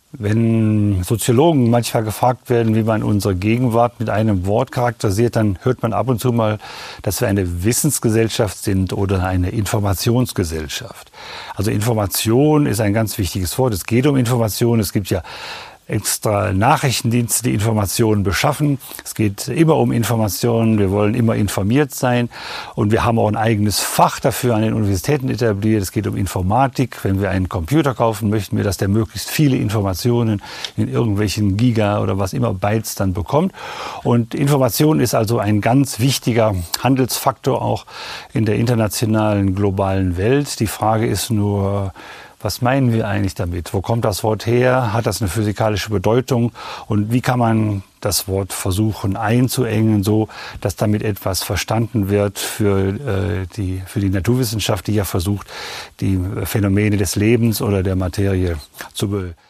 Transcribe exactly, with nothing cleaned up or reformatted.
Wenn Soziologen manchmal gefragt werden, wie man unsere Gegenwart mit einem Wort charakterisiert, dann hört man ab und zu mal, dass wir eine Wissensgesellschaft sind oder eine Informationsgesellschaft. Also Information ist ein ganz wichtiges Wort. Es geht um Information. Es gibt ja extra Nachrichtendienste, die Informationen beschaffen. Es geht immer um Informationen. Wir wollen immer informiert sein. Und wir haben auch ein eigenes Fach dafür an den Universitäten etabliert. Es geht um Informatik. Wenn wir einen Computer kaufen, möchten wir, dass der möglichst viele Informationen in irgendwelchen Giga oder was immer Bytes dann bekommt. Und Information ist also ein ganz wichtiger Handelsfaktor auch in der internationalen, globalen Welt. Die Frage ist nur, was meinen wir eigentlich damit? Wo kommt das Wort her? Hat das eine physikalische Bedeutung? Und wie kann man das Wort versuchen einzuengen, so dass damit etwas verstanden wird für, äh, die, für die Naturwissenschaft, die ja versucht, die Phänomene des Lebens oder der Materie zu be